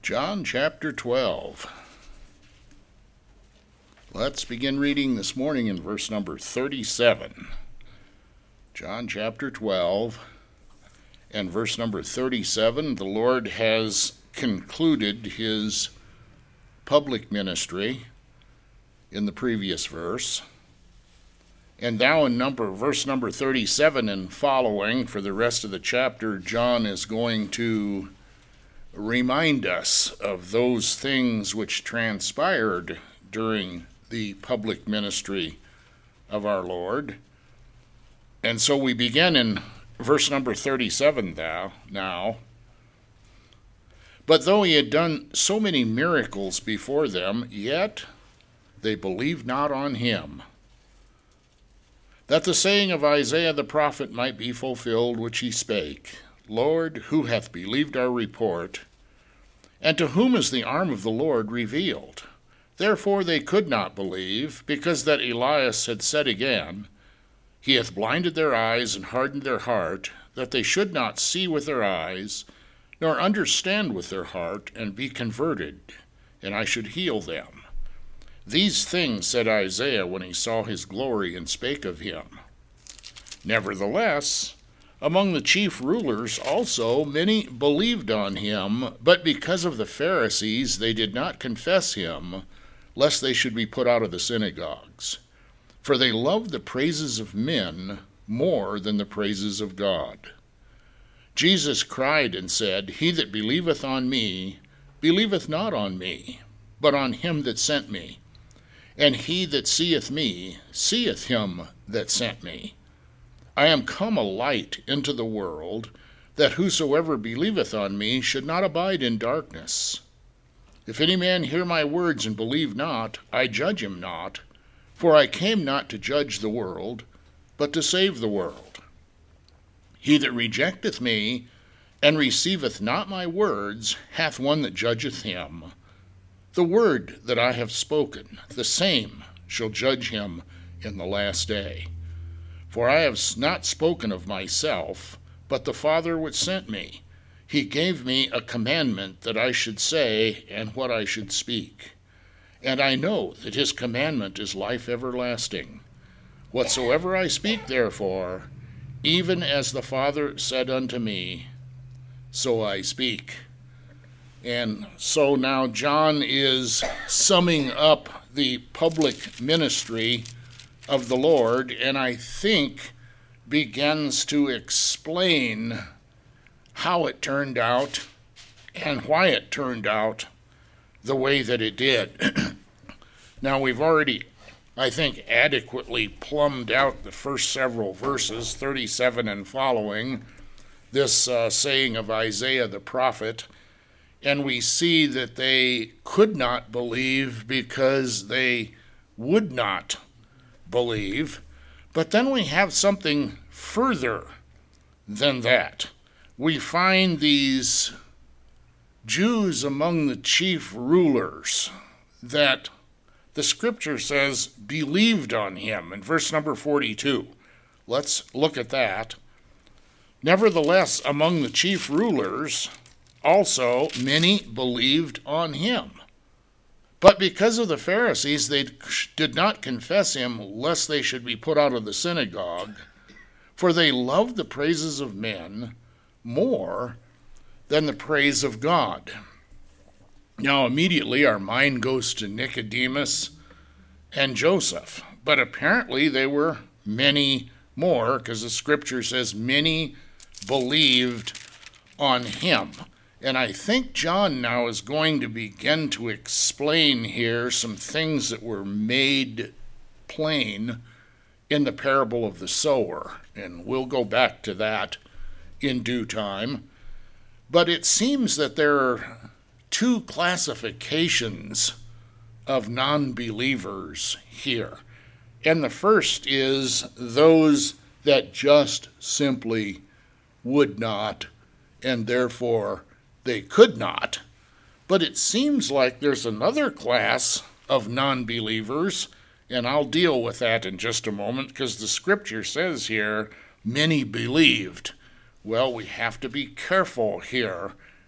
John chapter 12. Let's begin reading this morning in verse number 37. John chapter 12 and verse number 37. The Lord has concluded his public ministry in the previous verse. And now in verse number 37 and following, for the rest of the chapter, John is going to remind us of those things which transpired during the public ministry of our Lord. And so we begin in verse number 37 now. But though he had done so many miracles before them, yet they believed not on him, that the saying of Isaiah the prophet might be fulfilled, which he spake, Lord, who hath believed our report? And to whom is the arm of the Lord revealed? Therefore they could not believe, because that Elias had said again, He hath blinded their eyes and hardened their heart, that they should not see with their eyes, nor understand with their heart, and be converted, and I should heal them. These things said Isaiah when he saw his glory and spake of him. Nevertheless, among the chief rulers also many believed on him, but because of the Pharisees they did not confess him, lest they should be put out of the synagogues. For they loved the praises of men more than the praises of God. Jesus cried and said, He that believeth on me, believeth not on me, but on him that sent me. And he that seeth me, seeth him that sent me. I am come a light into the world, that whosoever believeth on me should not abide in darkness. If any man hear my words and believe not, I judge him not, for I came not to judge the world, but to save the world. He that rejecteth me, and receiveth not my words, hath one that judgeth him. The word that I have spoken, the same shall judge him in the last day. For I have not spoken of myself, but the Father which sent me. He gave me a commandment that I should say and what I should speak. And I know that his commandment is life everlasting. Whatsoever I speak, therefore, even as the Father said unto me, so I speak. And so now John is summing up the public ministry of the Lord, and I think begins to explain how it turned out and why it turned out the way that it did. Now we've already, I think, adequately plumbed out the first several verses, 37 and following, this saying of Isaiah the prophet, and we see that they could not believe because they would not believe. But then we have something further than that. We find these Jews among the chief rulers that the scripture says believed on him in verse number 42. Let's look at that. Nevertheless, among the chief rulers also many believed on him. But because of the Pharisees, they did not confess him, lest they should be put out of the synagogue, for they loved the praises of men more than the praise of God. Now, immediately our mind goes to Nicodemus and Joseph, but apparently they were many more, because the scripture says many believed on him. And I think John now is going to begin to explain here some things that were made plain in the parable of the sower. And we'll go back to that in due time. But it seems that there are two classifications of non-believers here. And the first is those that just simply would not, and therefore they could not. But it seems like there's another class of non-believers, and I'll deal with that in just a moment, because the scripture says here, many believed. Well, we have to be careful here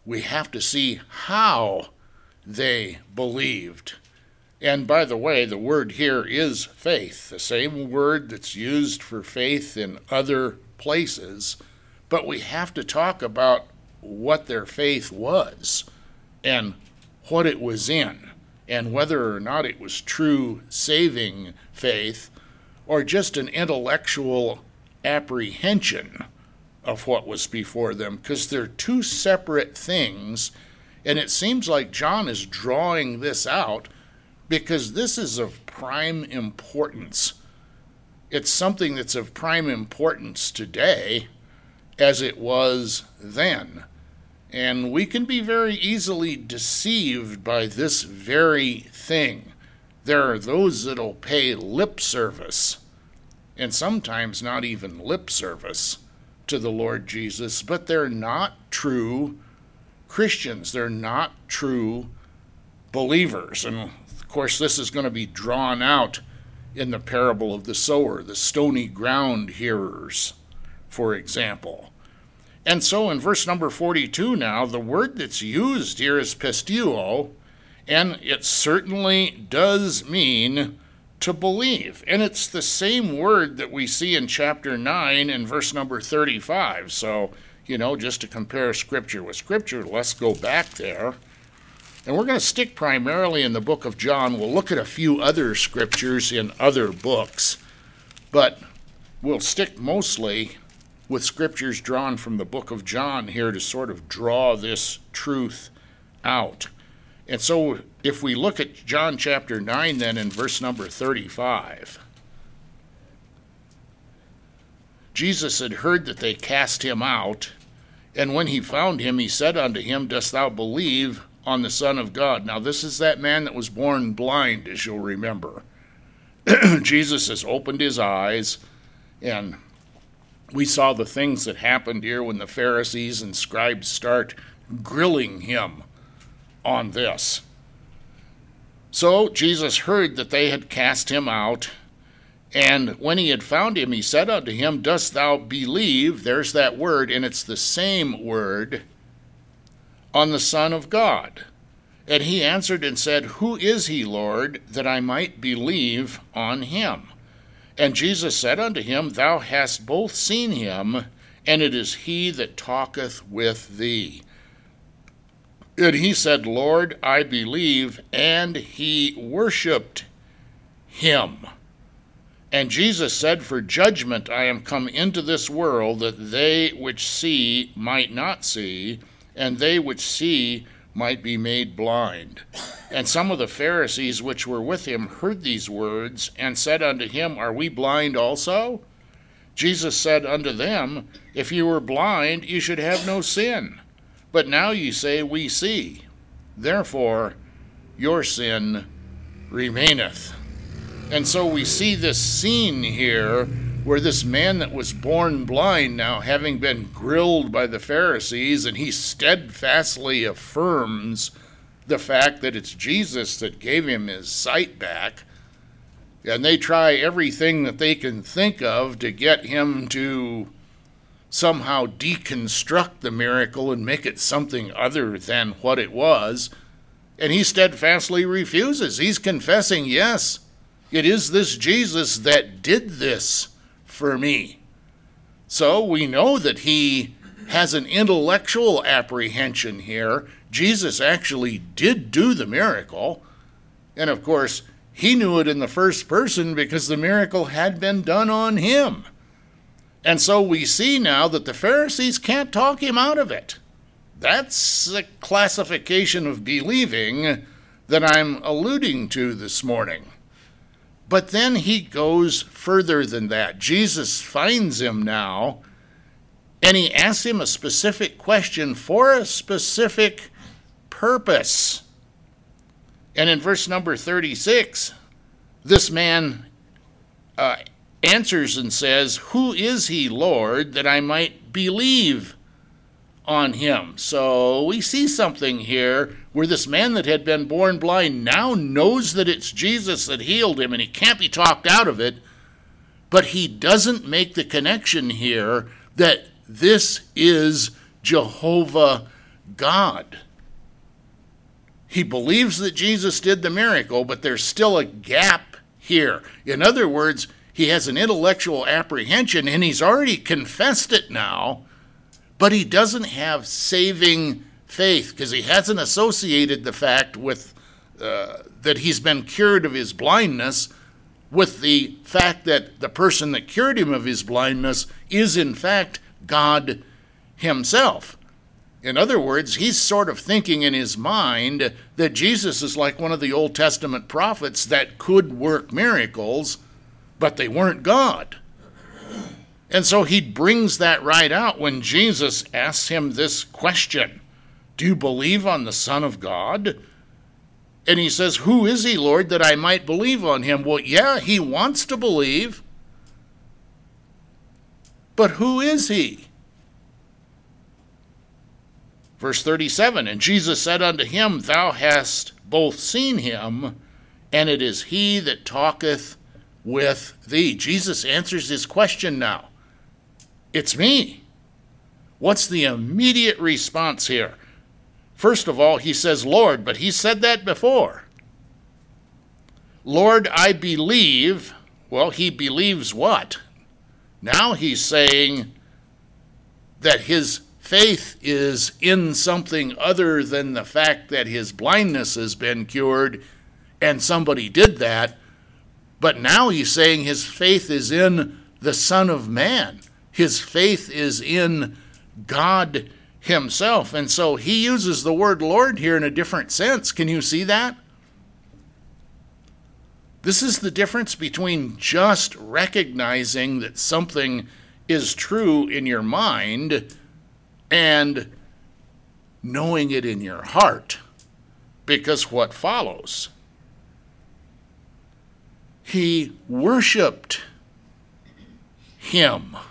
we have to see how they believed. And by the way, the word here is faith, the same word that's used for faith in other places. But we have to talk about what their faith was and what it was in, and whether or not it was true saving faith or just an intellectual apprehension of what was before them, because they're two separate things. And it seems like John is drawing this out because this is of prime importance. It's something that's of prime importance today as it was then. And we can be very easily deceived by this very thing. There are those that'll pay lip service, and sometimes not even lip service, to the Lord Jesus, but they're not true Christians. They're not true believers. And of course, this is going to be drawn out in the parable of the sower, the stony ground hearers, for example. And so in verse number 42 now, the word that's used here is pisteuo, and it certainly does mean to believe. And it's the same word that we see in chapter 9 and verse number 35. So, just to compare Scripture with Scripture, let's go back there. And we're going to stick primarily in the book of John. We'll look at a few other scriptures in other books, but we'll stick mostly with scriptures drawn from the book of John here to sort of draw this truth out. And so if we look at John chapter 9 then in verse number 35, Jesus had heard that they cast him out, and when he found him, he said unto him, Dost thou believe on the Son of God? Now this is that man that was born blind, as you'll remember. Jesus has opened his eyes, and we saw the things that happened here when the Pharisees and scribes start grilling him on this. So Jesus heard that they had cast him out, and when he had found him, he said unto him, Dost thou believe, there's that word, and it's the same word, on the Son of God? And he answered and said, Who is he, Lord, that I might believe on him? And Jesus said unto him, Thou hast both seen him, and it is he that talketh with thee. And he said, Lord, I believe, and he worshipped him. And Jesus said, For judgment I am come into this world, that they which see might not see, and they which see might be made blind. And some of the Pharisees which were with him heard these words, and said unto him, Are we blind also? Jesus said unto them, If you were blind, you should have no sin. But now you say, We see. Therefore your sin remaineth. And so we see this scene here where this man that was born blind, now having been grilled by the Pharisees, and he steadfastly affirms the fact that it's Jesus that gave him his sight back, and they try everything that they can think of to get him to somehow deconstruct the miracle and make it something other than what it was, and he steadfastly refuses. He's confessing, yes, it is this Jesus that did this for me. So we know that he has an intellectual apprehension here. Jesus actually did do the miracle, and of course he knew it in the first person because the miracle had been done on him. And so we see now that the Pharisees can't talk him out of it. That's the classification of believing that I'm alluding to this morning. But then he goes further than that. Jesus finds him now, and he asks him a specific question for a specific purpose. And in verse number 36, this man answers and says, Who is he, Lord, that I might believe on him? So we see something here where this man that had been born blind now knows that it's Jesus that healed him, and he can't be talked out of it, but he doesn't make the connection here that this is Jehovah God. He believes that Jesus did the miracle, but there's still a gap here. In other words, he has an intellectual apprehension, and he's already confessed it now, but he doesn't have saving faith because he hasn't associated the fact with that he's been cured of his blindness with the fact that the person that cured him of his blindness is in fact God himself. In other words, he's sort of thinking in his mind that Jesus is like one of the Old Testament prophets that could work miracles, but they weren't God. And so he brings that right out when Jesus asks him this question, do you believe on the Son of God? And he says, who is he, Lord, that I might believe on him? Well, yeah, he wants to believe, but who is he? Verse 37, and Jesus said unto him, thou hast both seen him, and it is he that talketh with thee. Jesus answers his question now. It's me. What's the immediate response here? First of all, he says, Lord, but he said that before. Lord, I believe. Well, he believes what? Now he's saying that his faith is in something other than the fact that his blindness has been cured and somebody did that. But now he's saying his faith is in the Son of Man. His faith is in God himself. And so he uses the word Lord here in a different sense. Can you see that? This is the difference between just recognizing that something is true in your mind and knowing it in your heart. Because what follows? He worshiped him.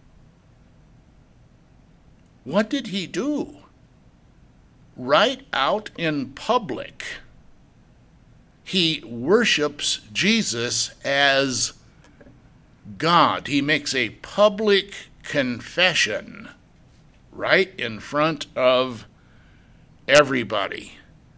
What did he do? Right out in public, he worships Jesus as God. He makes a public confession right in front of everybody.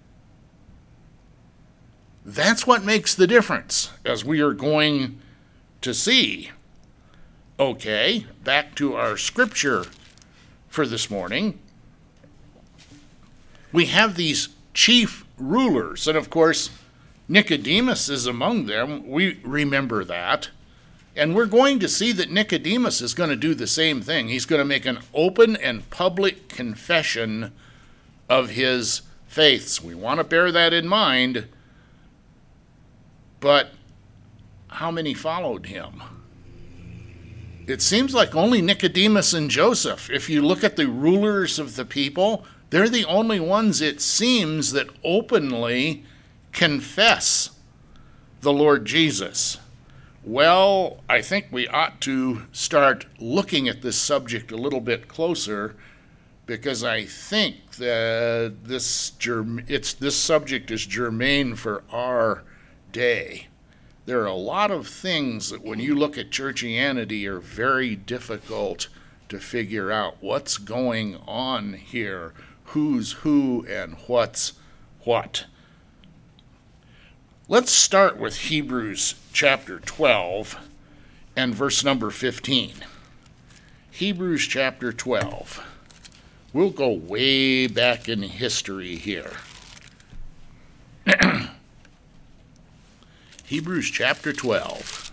That's what makes the difference, as we are going to see. Okay, back to our scripture for this morning. We have these chief rulers, and of course, Nicodemus is among them. We remember that. And we're going to see that Nicodemus is going to do the same thing. He's going to make an open and public confession of his faiths. We want to bear that in mind. But how many followed him? It seems like only Nicodemus and Joseph. If you look at the rulers of the people, they're the only ones, it seems, that openly confess the Lord Jesus. Well, I think we ought to start looking at this subject a little bit closer, because I think that this subject is germane for our day. There are a lot of things that when you look at churchianity are very difficult to figure out what's going on here, who's who and what's what. Let's start with Hebrews chapter 12 and verse number 15. Hebrews chapter 12. We'll go way back in history here. Hebrews chapter 12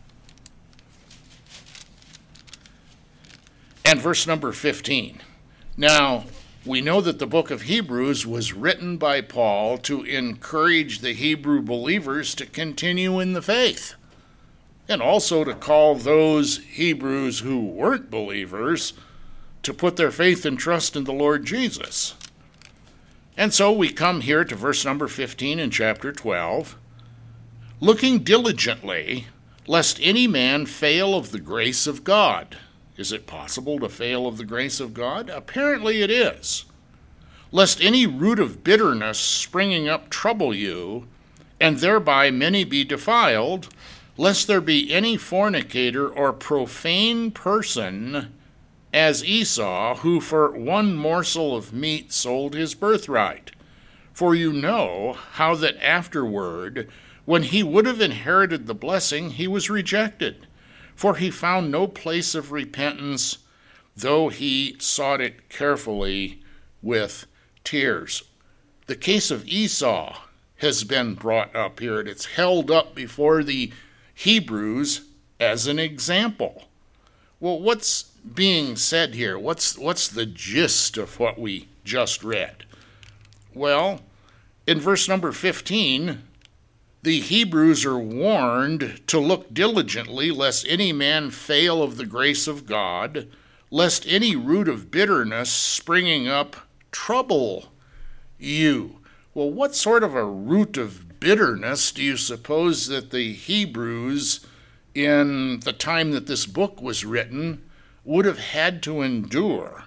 and verse number 15. Now, we know that the book of Hebrews was written by Paul to encourage the Hebrew believers to continue in the faith, and also to call those Hebrews who weren't believers to put their faith and trust in the Lord Jesus. And so we come here to verse number 15 in chapter 12. Looking diligently, lest any man fail of the grace of God. Is it possible to fail of the grace of God? Apparently it is. Lest any root of bitterness springing up trouble you, and thereby many be defiled, lest there be any fornicator or profane person as Esau, who for one morsel of meat sold his birthright. For you know how that afterward, when he would have inherited the blessing, he was rejected. For he found no place of repentance, though he sought it carefully with tears. The case of Esau has been brought up here, and it's held up before the Hebrews as an example. Well, what's being said here? What's the gist of what we just read? Well, in verse number 15, the Hebrews are warned to look diligently lest any man fail of the grace of God, lest any root of bitterness springing up trouble you. Well, what sort of a root of bitterness do you suppose that the Hebrews, in the time that this book was written, would have had to endure?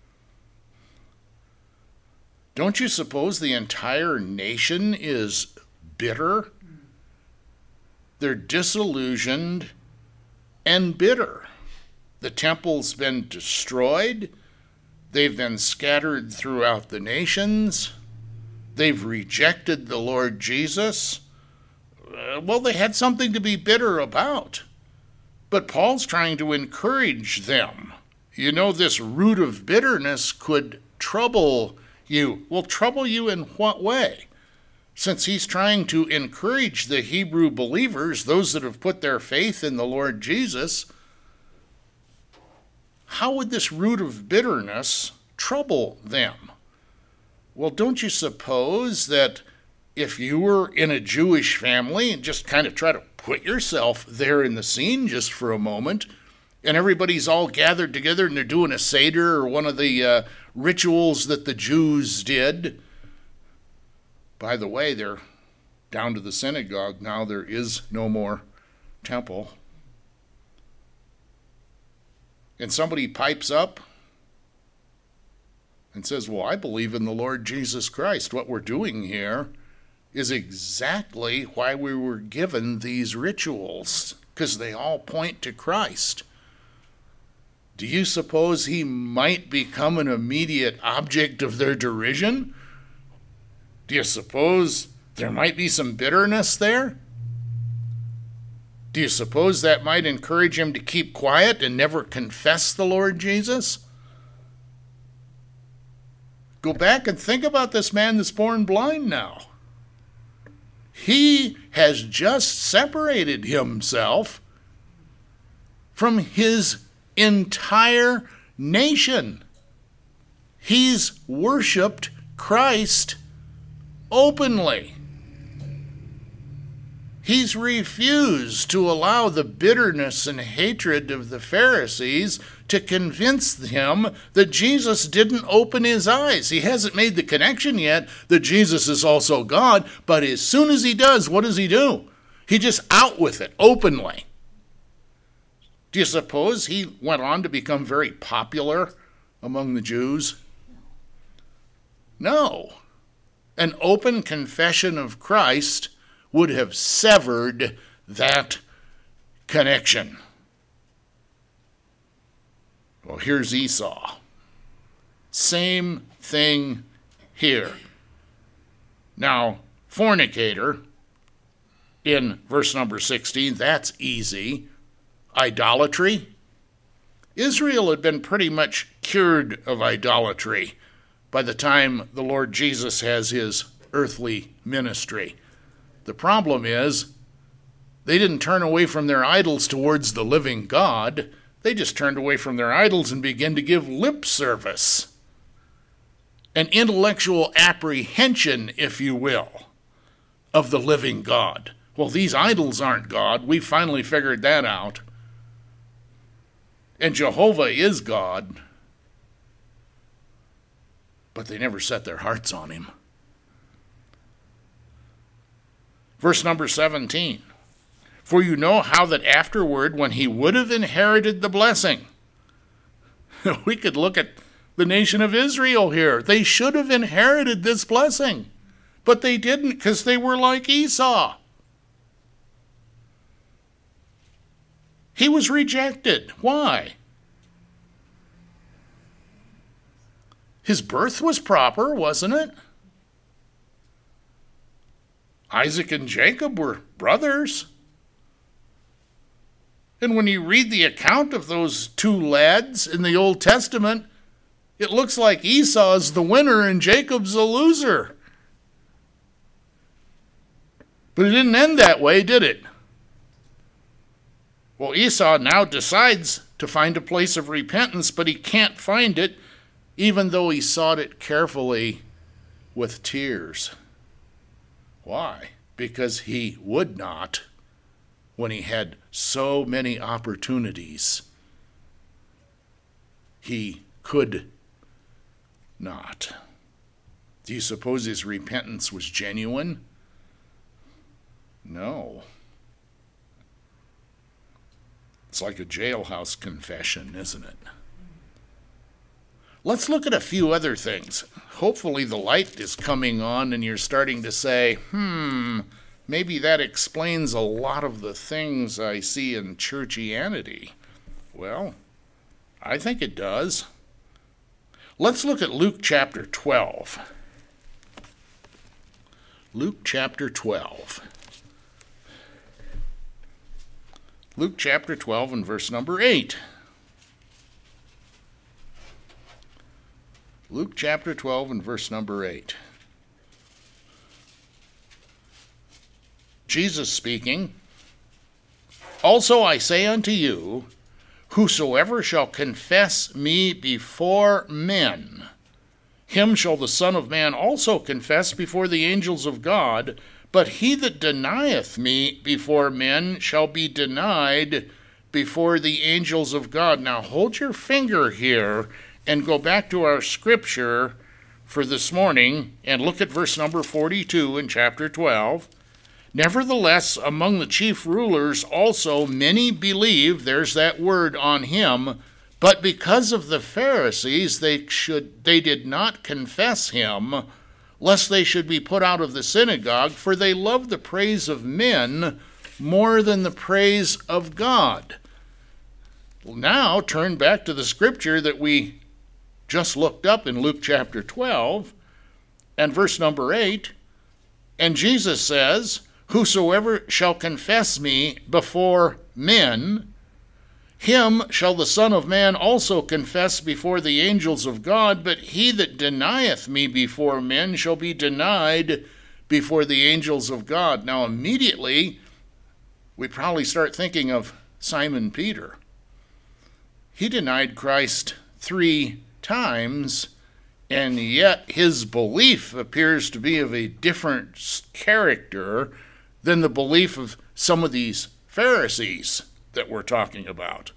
Don't you suppose the entire nation is bitter? They're disillusioned and bitter. The temple's been destroyed. They've been scattered throughout the nations. They've rejected the Lord Jesus. Well, they had something to be bitter about. But Paul's trying to encourage them. You know, this root of bitterness could trouble you. Well, trouble you in what way? Since he's trying to encourage the Hebrew believers, those that have put their faith in the Lord Jesus, how would this root of bitterness trouble them? Well, don't you suppose that if you were in a Jewish family, and just kind of try to put yourself there in the scene just for a moment, and everybody's all gathered together and they're doing a Seder or one of the rituals that the Jews did. By the way, they're down to the synagogue now. There is no more temple. And somebody pipes up and says, well, I believe in the Lord Jesus Christ. What we're doing here is exactly why we were given these rituals, because they all point to Christ. Do you suppose he might become an immediate object of their derision? Do you suppose there might be some bitterness there? Do you suppose that might encourage him to keep quiet and never confess the Lord Jesus? Go back and think about this man that's born blind now. He has just separated himself from his entire nation. He's worshiped Christ openly. He's refused to allow the bitterness and hatred of the Pharisees to convince him that Jesus didn't open his eyes. He hasn't made the connection yet that Jesus is also God, but as soon as he does, what does he do? He just out with it openly. Do you suppose he went on to become very popular among the Jews? No. An open confession of Christ would have severed that connection. Well, here's Esau. Same thing here. Now, fornicator, in verse number 16, that's easy. Idolatry. Israel had been pretty much cured of idolatry by the time the Lord Jesus has his earthly ministry. The problem is, they didn't turn away from their idols towards the living God. They just turned away from their idols and began to give lip service. An intellectual apprehension, if you will, of the living God. Well, these idols aren't God. We finally figured that out. And Jehovah is God. But they never set their hearts on him. Verse number 17. For you know how that afterward, when he would have inherited the blessing, we could look at the nation of Israel here. They should have inherited this blessing, but they didn't because they were like Esau. He was rejected. Why? His birth was proper, wasn't it? Isaac and Jacob were brothers. And when you read the account of those two lads in the Old Testament, it looks like Esau is the winner and Jacob's the loser. But it didn't end that way, did it? Well, Esau now decides to find a place of repentance, but he can't find it, even though he sought it carefully with tears. Why? Because he would not when he had so many opportunities. He could not. Do you suppose his repentance was genuine? No. It's like a jailhouse confession, isn't it? Let's look at a few other things. Hopefully the light is coming on and you're starting to say, maybe that explains a lot of the things I see in churchianity. Well, I think it does. Let's look at Luke chapter 12. Luke chapter 12. Luke chapter 12 and verse number 8. Luke chapter 12 and verse number 8. Jesus speaking, "Also I say unto you, whosoever shall confess me before men, him shall the Son of Man also confess before the angels of God. But he that denieth me before men shall be denied before the angels of God." Now hold your finger here and go back to our scripture for this morning and look at verse number 42 in chapter 12. "Nevertheless, among the chief rulers also many believed," there's that word, "on him, but because of the Pharisees they did not confess him, lest they should be put out of the synagogue, for they loved the praise of men more than the praise of God." Now turn back to the scripture that we just looked up in Luke chapter 12 and verse number 8. And Jesus says, "Whosoever shall confess me before men, him shall the Son of Man also confess before the angels of God. But he that denieth me before men shall be denied before the angels of God." Now immediately we probably start thinking of Simon Peter. He denied Christ 3 times, and yet his belief appears to be of a different character than the belief of some of these Pharisees that we're talking about.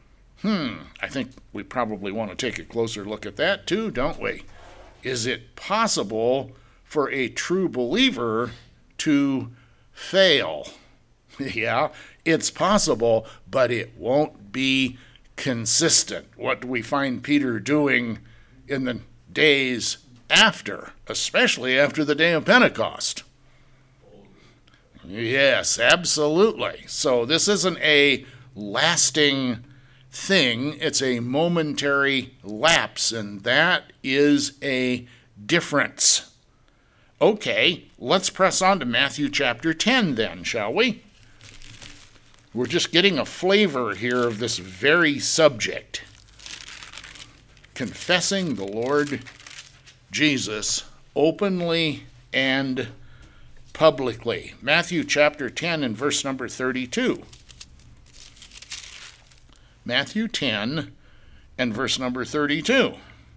I think we probably want to take a closer look at that too, don't we? Is it possible for a true believer to fail? Yeah, it's possible, but it won't be consistent. What do we find Peter doing in the days after, especially after the day of Pentecost? Yes, absolutely. So this isn't a lasting thing, it's a momentary lapse, and that is a difference. Okay, let's press on to Matthew chapter 10 then, shall we? We're just getting a flavor here of this very subject. Confessing the Lord Jesus openly and publicly. Matthew chapter 10 and verse number 32. Matthew 10 and verse number 32.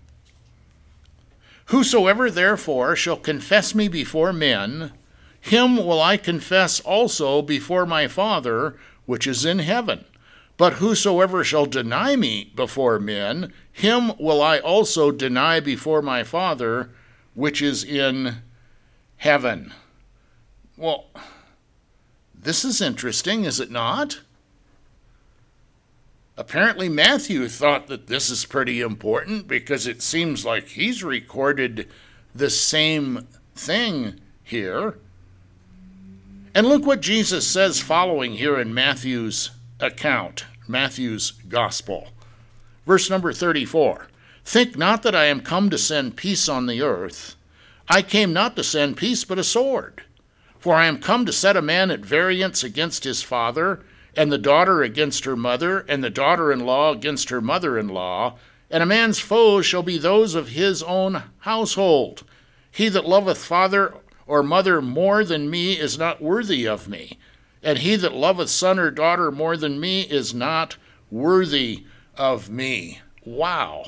"Whosoever therefore shall confess me before men, him will I confess also before my Father which is in heaven. But whosoever shall deny me before men, him will I also deny before my Father which is in heaven." Well, this is interesting, is it not? Apparently Matthew thought that this is pretty important because it seems like he's recorded the same thing here. And look what Jesus says following here in Matthew's account, Matthew's gospel. Verse number 34. Think not that I am come to send peace on the earth. I came not to send peace, but a sword. For I am come to set a man at variance against his father, and the daughter against her mother, and the daughter-in-law against her mother-in-law, and a man's foes shall be those of his own household. He that loveth father or mother more than me is not worthy of me, and he that loveth son or daughter more than me is not worthy of me. Wow.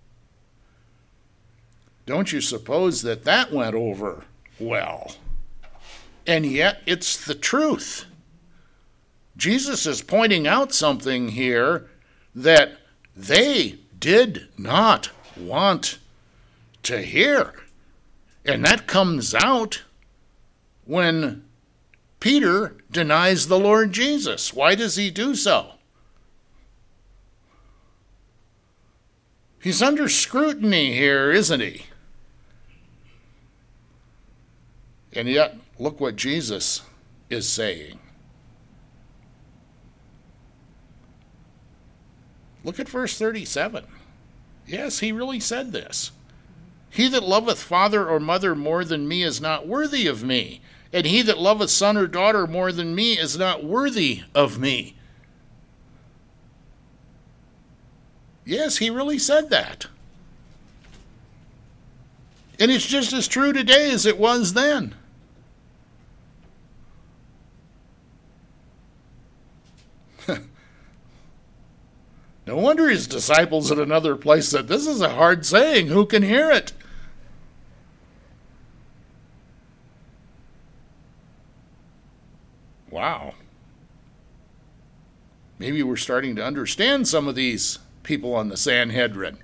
Don't you suppose that went over well? And yet it's the truth. Jesus is pointing out something here that they did not want to hear. And that comes out when Peter denies the Lord Jesus. Why does he do so? He's under scrutiny here, isn't he? And yet, look what Jesus is saying. Look at verse 37. Yes, he really said this. He that loveth father or mother more than me is not worthy of me, and he that loveth son or daughter more than me is not worthy of me. Yes, he really said that. And it's just as true today as it was then. No wonder his disciples at another place said, "This is a hard saying. Who can hear it?" Wow. Maybe we're starting to understand some of these people on the Sanhedrin.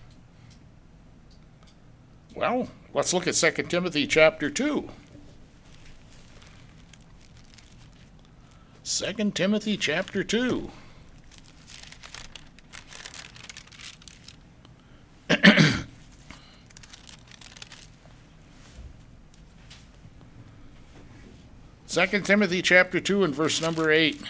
Well, let's look at 2 Timothy chapter 2. 2 Timothy chapter 2. Second Timothy chapter 2 and verse number 8.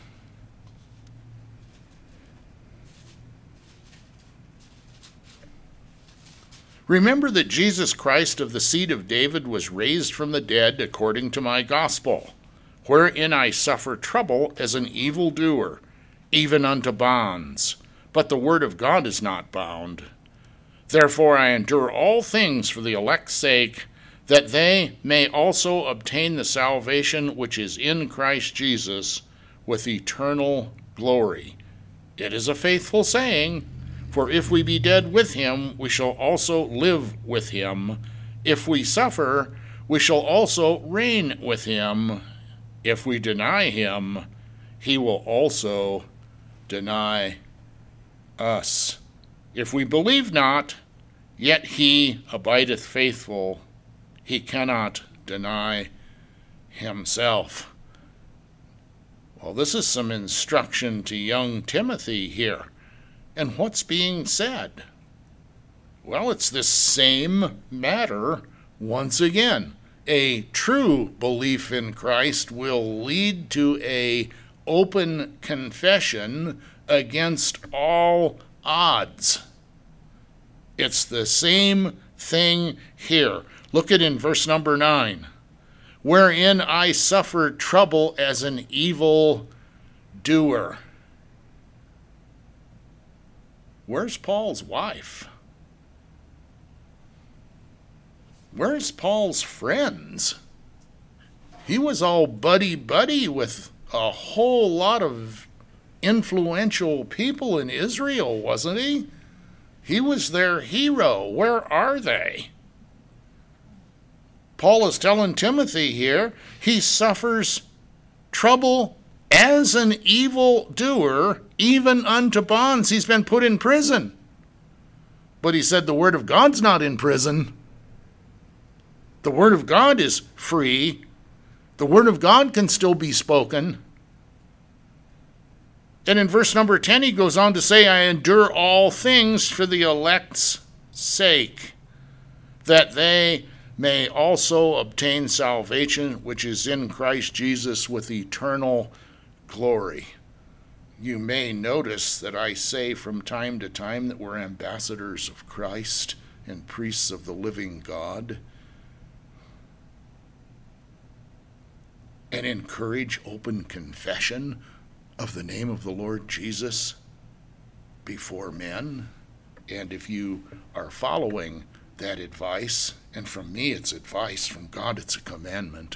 Remember that Jesus Christ of the seed of David was raised from the dead according to my gospel, wherein I suffer trouble as an evildoer, even unto bonds. But the word of God is not bound. Therefore I endure all things for the elect's sake, that they may also obtain the salvation which is in Christ Jesus with eternal glory. It is a faithful saying, for if we be dead with him, we shall also live with him. If we suffer, we shall also reign with him. If we deny him, he will also deny us. If we believe not, yet he abideth faithful. He cannot deny himself. Well, this is some instruction to young Timothy here. And what's being said? Well, it's this same matter once again. A true belief in Christ will lead to an open confession against all odds. It's the same thing here. Look at in verse number 9. Wherein I suffered trouble as an evil doer. Where's Paul's wife? Where's Paul's friends? He was all buddy-buddy with a whole lot of influential people in Israel, wasn't he? He was their hero. Where are they? Paul is telling Timothy here, he suffers trouble as an evildoer, even unto bonds. He's been put in prison. But he said the word of God's not in prison. The word of God is free. The word of God can still be spoken. And in verse number 10, he goes on to say, I endure all things for the elect's sake, that they may also obtain salvation which is in Christ Jesus with eternal glory. You may notice that I say from time to time that we're ambassadors of Christ and priests of the living God, and encourage open confession of the name of the Lord Jesus before men. And if you are following that advice, and from me it's advice, from God it's a commandment,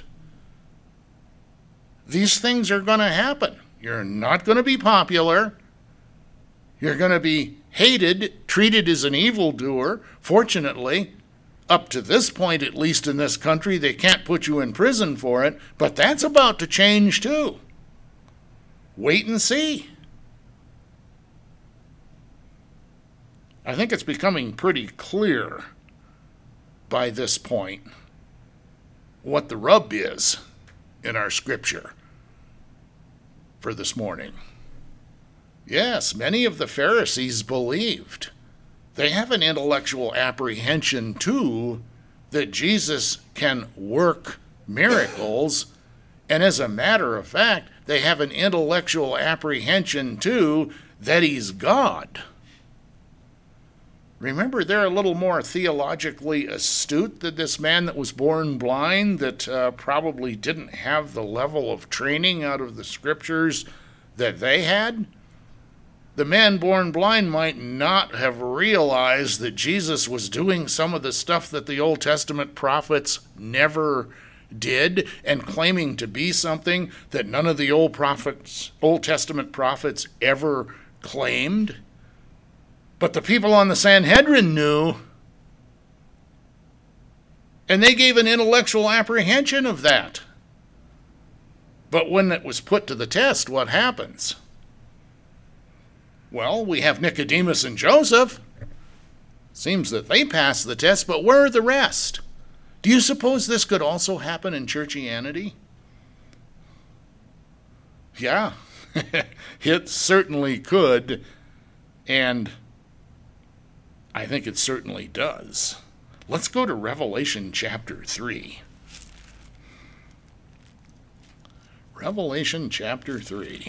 these things are going to happen. You're not going to be popular. You're going to be hated, treated as an evildoer. Fortunately, up to this point, at least in this country, they can't put you in prison for it, but that's about to change too. Wait and see. I think it's becoming pretty clear by this point what the rub is in our scripture for this morning. Yes, many of the Pharisees believed. They have an intellectual apprehension, too, that Jesus can work miracles. And as a matter of fact, they have an intellectual apprehension, too, that he's God. Remember, they're a little more theologically astute than this man that was born blind, that probably didn't have the level of training out of the scriptures that they had. The man born blind might not have realized that Jesus was doing some of the stuff that the Old Testament prophets never did, and claiming to be something that none of the Old Testament prophets ever claimed. But the people on the Sanhedrin knew, and they gave an intellectual apprehension of that. But when it was put to the test, what happens? Well, we have Nicodemus and Joseph. Seems that they passed the test, but where are the rest? Do you suppose this could also happen in churchianity? Yeah, it certainly could, and I think it certainly does. Let's go to Revelation chapter 3. Revelation chapter 3.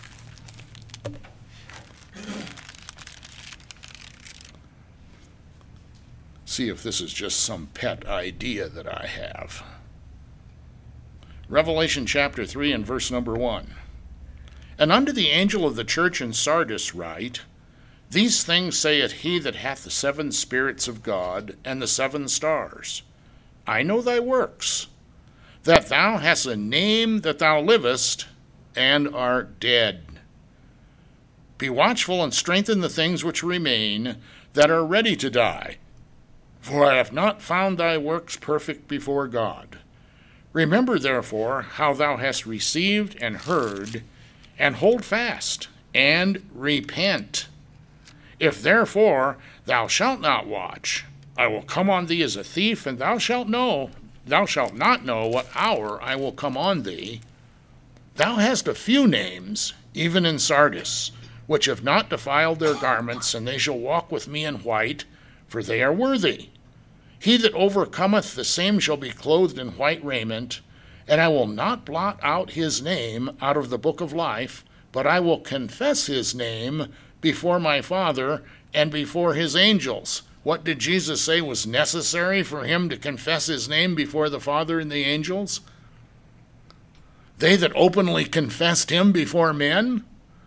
See if this is just some pet idea that I have. Revelation chapter 3 and verse number 1. And unto the angel of the church in Sardis write, These things saith he that hath the 7 spirits of God and the 7 stars. I know thy works, that thou hast a name that thou livest, and art dead. Be watchful and strengthen the things which remain, that are ready to die. For I have not found thy works perfect before God. Remember therefore how thou hast received and heard, and hold fast, and repent. If therefore thou shalt not watch, I will come on thee as a thief, and thou shalt not know what hour I will come on thee. Thou hast a few names, even in Sardis, which have not defiled their garments, and they shall walk with me in white, for they are worthy. He that overcometh, the same shall be clothed in white raiment, and I will not blot out his name out of the book of life, but I will confess his name before my Father and before his angels. What did Jesus say was necessary for him to confess his name before the Father and the angels? They that openly confessed him before men?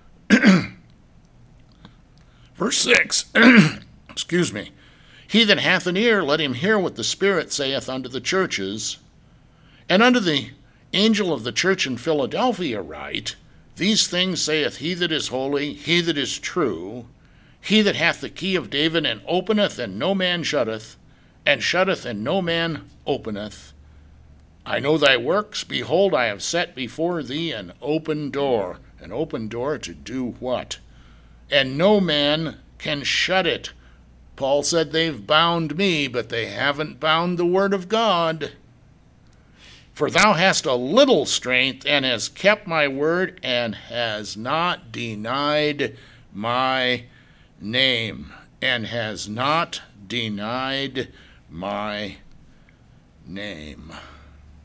Verse 6, excuse me. He that hath an ear, let him hear what the Spirit saith unto the churches. And unto the angel of the church in Philadelphia write, These things saith he that is holy, he that is true, he that hath the key of David, and openeth, and no man shutteth, and shutteth, and no man openeth. I know thy works. Behold, I have set before thee an open door. An open door to do what? And no man can shut it. Paul said they've bound me, but they haven't bound the word of God. For thou hast a little strength, and hast kept my word, and has not denied my name. And has not denied my name.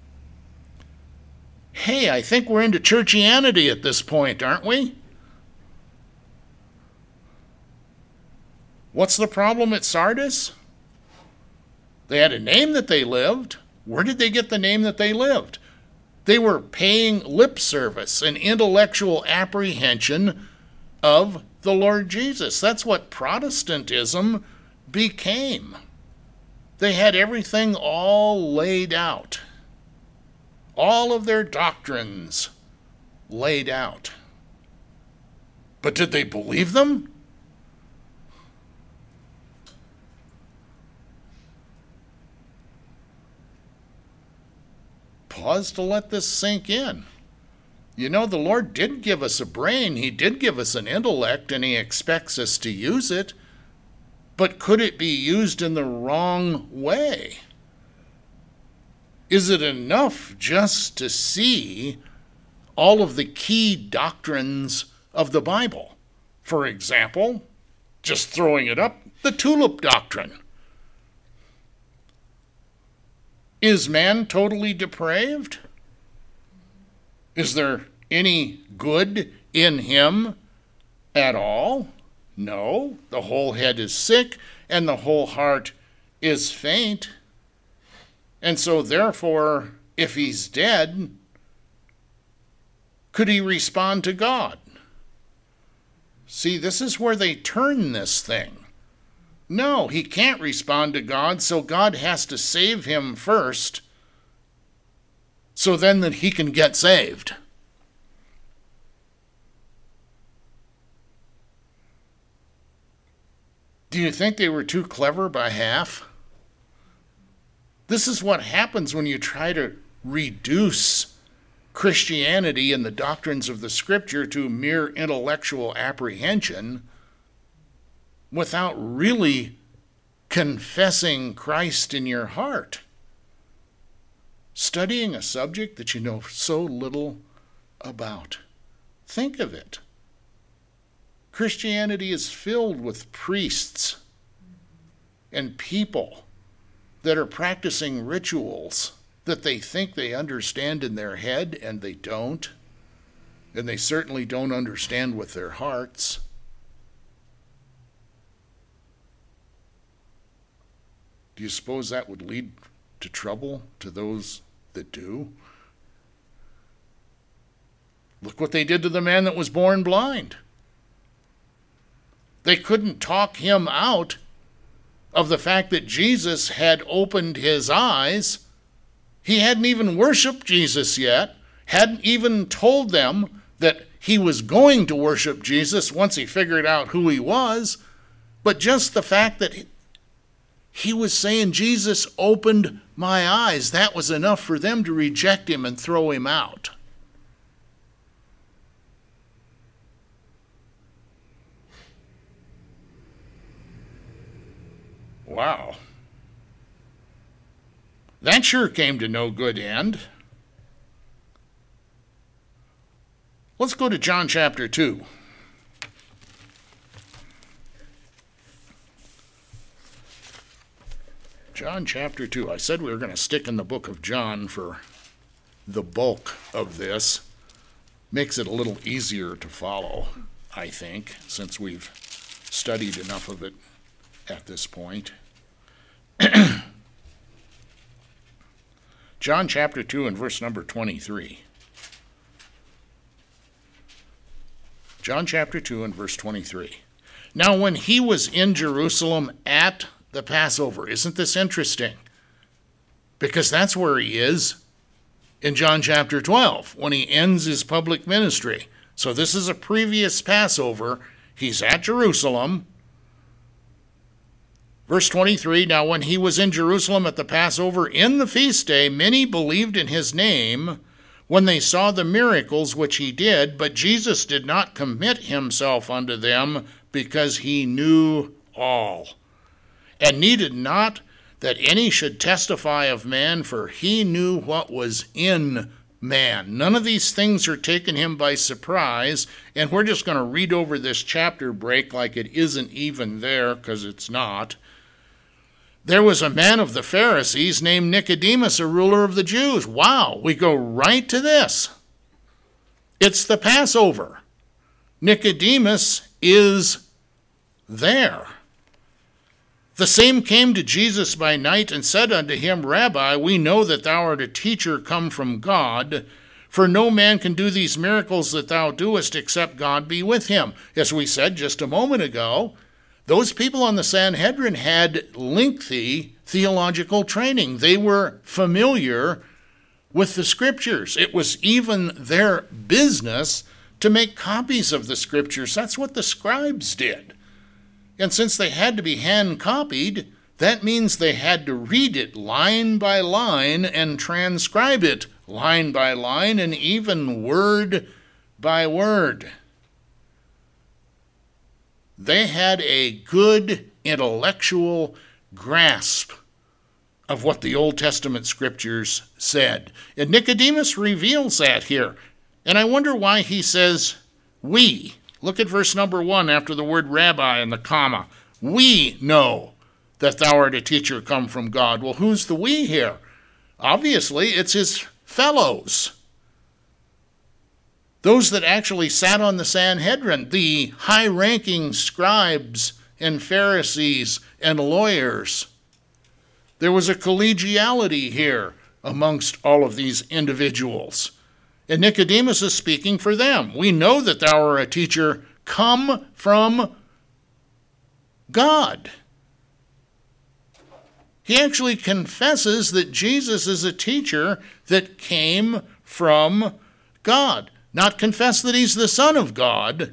Hey, I think we're into churchianity at this point, aren't we? What's the problem at Sardis? They had a name that they lived. Where did they get the name that they lived? They were paying lip service and intellectual apprehension of the Lord Jesus. That's what Protestantism became. They had everything all laid out. All of their doctrines laid out. But did they believe them? Pause to let this sink in. You know, the Lord did give us a brain. He did give us an intellect, and He expects us to use it. But could it be used in the wrong way? Is it enough just to see all of the key doctrines of the Bible? For example, just throwing it up, the tulip doctrine. Is man totally depraved? Is there any good in him at all? No. The whole head is sick, and the whole heart is faint. And so, therefore, if he's dead, could he respond to God? See, this is where they turn this thing. No, he can't respond to God, so God has to save him first, so then that he can get saved. Do you think they were too clever by half? This is what happens when you try to reduce Christianity and the doctrines of the Scripture to mere intellectual apprehension without really confessing Christ in your heart. Studying a subject that you know so little about. Think of it. Christianity is filled with priests and people that are practicing rituals that they think they understand in their head, and they don't. And they certainly don't understand with their hearts. Do you suppose that would lead to trouble to those that do? Look what they did to the man that was born blind. They couldn't talk him out of the fact that Jesus had opened his eyes. He hadn't even worshiped Jesus yet, hadn't even told them that he was going to worship Jesus once he figured out who he was, but just the fact that he was saying, Jesus opened my eyes, that was enough for them to reject him and throw him out. Wow. That sure came to no good end. Let's go to John chapter 2. John chapter 2. I said we were going to stick in the book of John for the bulk of this. Makes it a little easier to follow, I think, since we've studied enough of it at this point. John chapter 2 and verse number 23. John chapter 2 and verse 23. Now when he was in Jerusalem at the Passover. Isn't this interesting? Because that's where he is in John chapter 12, when he ends his public ministry. So this is a previous Passover. He's at Jerusalem. Verse 23, now when he was in Jerusalem at the Passover in the feast day, many believed in his name when they saw the miracles which he did, but Jesus did not commit himself unto them because he knew all, and needed not that any should testify of man, for he knew what was in man. None of these things are taking him by surprise, and we're just going to read over this chapter break like it isn't even there, because it's not. There was a man of the Pharisees named Nicodemus, a ruler of the Jews. Wow, we go right to this. It's the Passover. Nicodemus is there. The same came to Jesus by night and said unto him, Rabbi, we know that thou art a teacher come from God, for no man can do these miracles that thou doest except God be with him. As we said just a moment ago, those people on the Sanhedrin had lengthy theological training. They were familiar with the Scriptures. It was even their business to make copies of the Scriptures. That's what the scribes did. And since they had to be hand-copied, that means they had to read it line by line and transcribe it line by line and even word by word. They had a good intellectual grasp of what the Old Testament Scriptures said. And Nicodemus reveals that here. And I wonder why he says, we. Look at verse number 1 after the word rabbi and the comma. We know that thou art a teacher come from God. Well, who's the we here? Obviously, it's his fellows. Those that actually sat on the Sanhedrin, the high-ranking scribes and Pharisees and lawyers. There was a collegiality here amongst all of these individuals. And Nicodemus is speaking for them. We know that thou art a teacher come from God. He actually confesses that Jesus is a teacher that came from God. Not confess that he's the Son of God.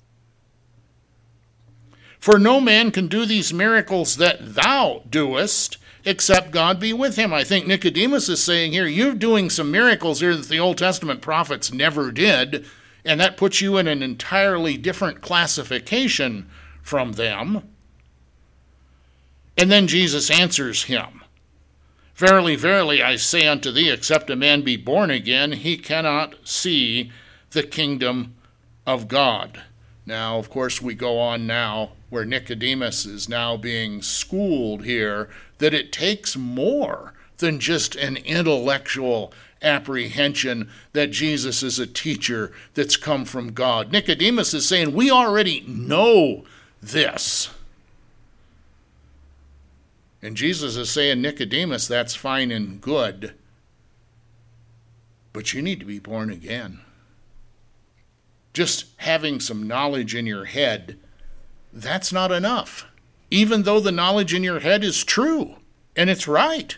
For no man can do these miracles that thou doest, except God be with him. I think Nicodemus is saying here, you're doing some miracles here that the Old Testament prophets never did, and that puts you in an entirely different classification from them. And then Jesus answers him, Verily, verily, I say unto thee, except a man be born again, he cannot see the kingdom of God. Now, of course, we go on now where Nicodemus is now being schooled here that it takes more than just an intellectual apprehension that Jesus is a teacher that's come from God. Nicodemus is saying, we already know this. And Jesus is saying, Nicodemus, that's fine and good, but you need to be born again. Just having some knowledge in your head, that's not enough, even though the knowledge in your head is true and it's right.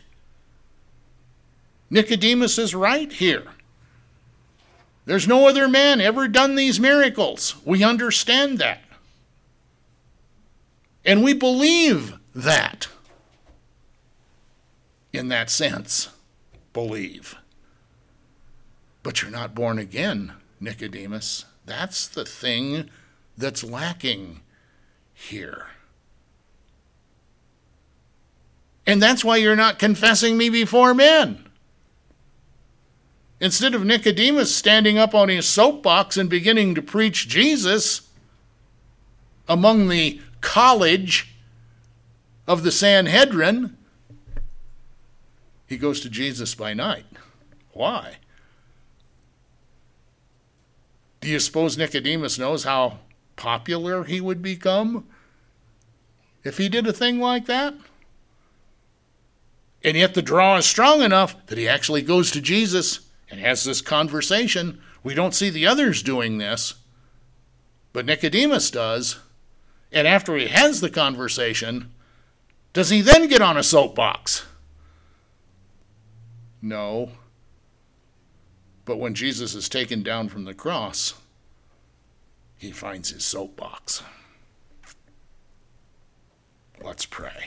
Nicodemus is right here. There's no other man ever done these miracles. We understand that. And we believe that. In that sense, believe. But you're not born again, Nicodemus. That's the thing that's lacking here. And that's why you're not confessing me before men. Instead of Nicodemus standing up on his soapbox and beginning to preach Jesus among the college of the Sanhedrin, he goes to Jesus by night. Why? Do you suppose Nicodemus knows how popular he would become if he did a thing like that? And yet the draw is strong enough that he actually goes to Jesus and has this conversation. We don't see the others doing this, but Nicodemus does. And after he has the conversation, does he then get on a soapbox? No. But when Jesus is taken down from the cross, he finds his soapbox. Let's pray.